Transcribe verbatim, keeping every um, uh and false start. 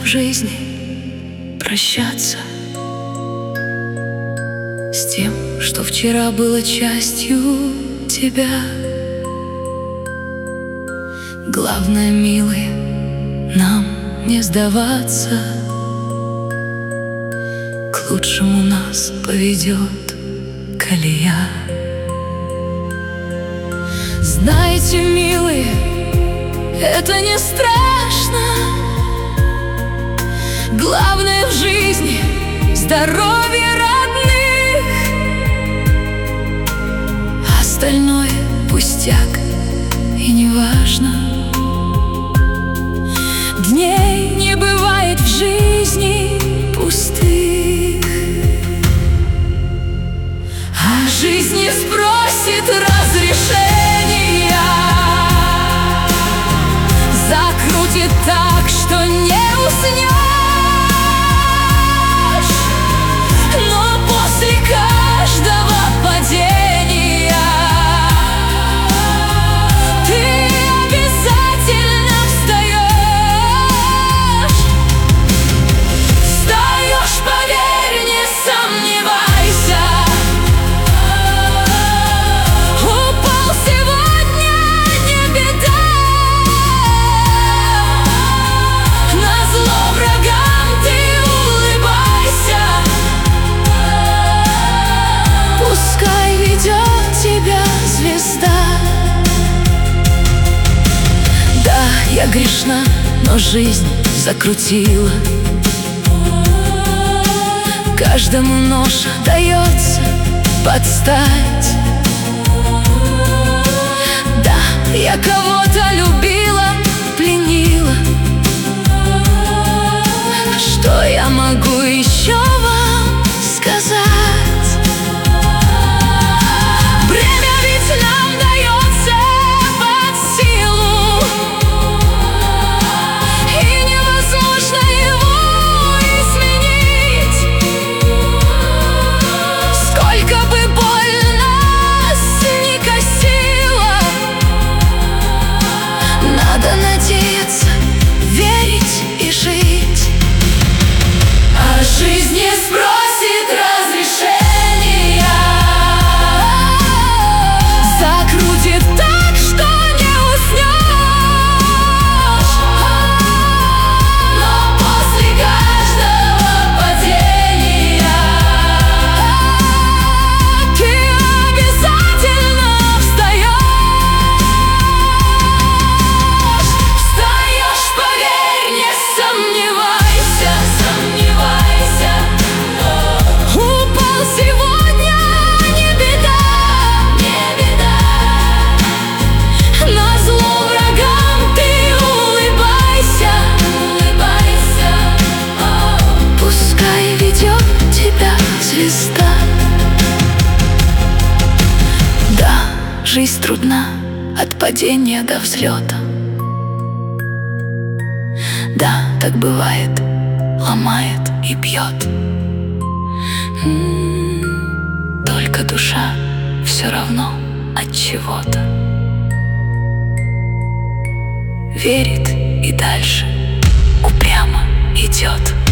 жизни прощаться с тем, что вчера было частью тебя. Главное, милый, нам не сдаваться. К лучшему нас поведет колея. Знаете, милые, это не страшно. Главное в жизни — здоровье родных. Остальное пустяк и неважно. Дней не бывает в жизни пустых, а жизнь не спросит разрешения, закрутит так, что не уснешь. Но после каждого падения ты обязательно встаешь. Встаешь, поверь, не сомневайся. Упал сегодня, не беда. Назло врагам ты улыбайся. Пускай ведет тебя звезда. Да, я грешна, но жизнь закрутила. Каждому нож дается подстать. Да, я кого-то любила, пленила. Что я могу еще вам сказать? Бремя ведь нам дается под силу, и невозможно его изменить. Сколько бы боль нас ни косила, надо надеяться, верить и жить. А жизнь не спросит разрешения, закрутит так, что не уснешь. Но после каждого падения ты обязательно встаешь. Встаешь, поверь, не сомневайся, сомневайся. Упал сегодня, не беда, не беда. Назло врагам ты улыбайся, улыбайся. Пускай ведет тебя звезда. Да, жизнь трудна от падения до взлета. Да, так бывает, ломает и бьет. М, Только душа все равно от чего-то верит и дальше упрямо идет.